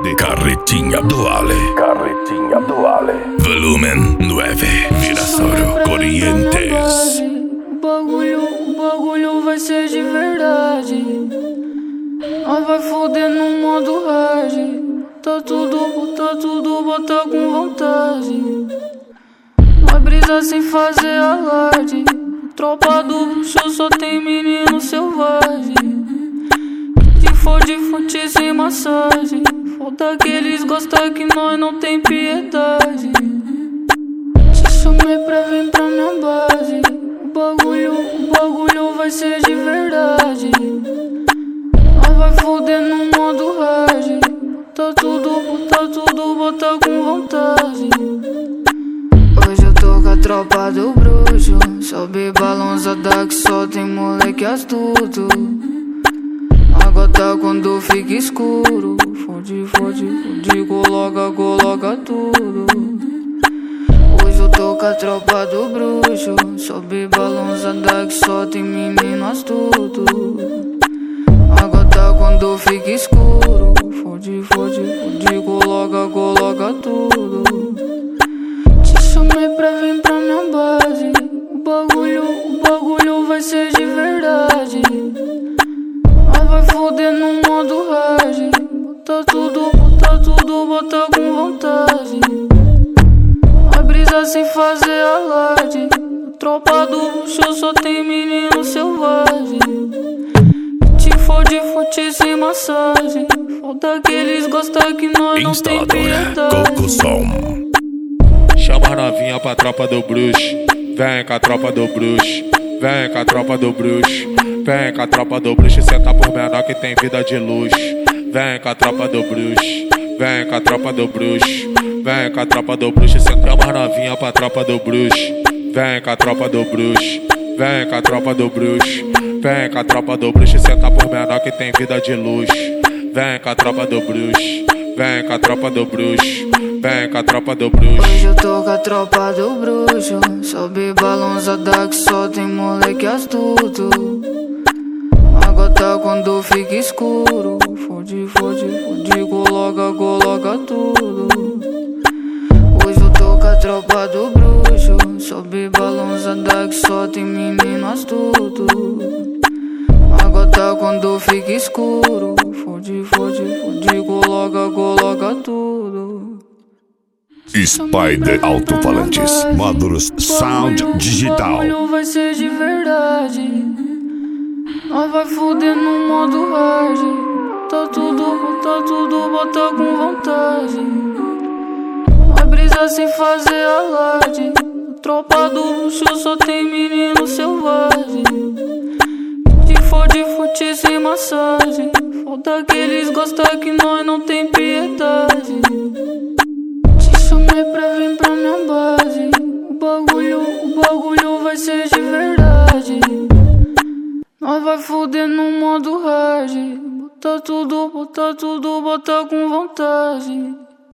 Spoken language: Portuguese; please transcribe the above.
de Carretinha Duale. Carretinha Duale. Volumen 9. Virasoro Corrientes. O bagulho vai ser de verdade. Nós vai foder no modo hard. Tá tudo, bota com vontade. Nós brisa sem fazer alarde. Tropa do bruxo só tem menino selvagem. Que fode fute sem massagem. Foda que eles gostam que nós não tem piedade. Te chamei pra vir pra minha base. O bagulho vai ser de verdade. Nós vai foder no modo hard. Tá tudo, bota com vontade. Hoje eu tô com a tropa do bruxo. Sobe balançada que só tem moleque astuto. A gota quando fica escuro. Fode, coloca tudo. Hoje eu tô com a tropa do bruxo. Sobe balançada que só tem menino astuto. A gota quando fica escuro. Fode, coloca tudo. Te chamei pra vir pra minha base. O bagulho vai ser de verdade. Nós vai foder no modo hard. Bota tudo, bota com vontade. Nós brisa sem fazer alarde. Tropa do bruxo só tem menino selvagem. Te fode fute sem massagem. Foda que eles gostam que nós não tem piedade. Coco Som. Chama a novinha pra tropa do bruxo. Vem com a tropa do bruxo. Vem com a tropa do bruxo. Vem com a tropa do bruxo. Senta por menor que tem vida de luxo. Vem com a tropa do bruxo. Vem com a tropa do bruxo. Vem com a tropa do bruxo. Senta a novinha pra tropa do bruxo. Vem com a tropa do bruxo. Vem com a tropa do bruxo. Vem com a tropa do bruxo. Senta por menor que tem vida de luxo. Vem com a tropa do bruxo. Vem com a tropa do bruxo. Vem com a tropa do bruxo. Hoje eu tô com a tropa do bruxo. Sobe balançada que só tem moleque astuto. A gota quando fica escuro. Fode, coloca tudo. Hoje eu tô com a tropa do bruxo. Sobe balançada que só tem menino astuto. A gota quando fica escuro. Fode, coloca tudo. Spider Alto-Falantes. Maduros Sound Digital. O bagulho vai ser de verdade. Nós vai foder no modo hard. Tá tudo, bota com vontade. Nós brisa sem fazer alarde. Tropa do bruxo só tem menino selvagem. Que fode fute sem massagem. Foda que eles gostam que nós não tem piedade. Te chamei pra vir pra minha base. O bagulho vai ser de verdade. Nós vai foder no modo hard. Bota tudo, bota com vontade.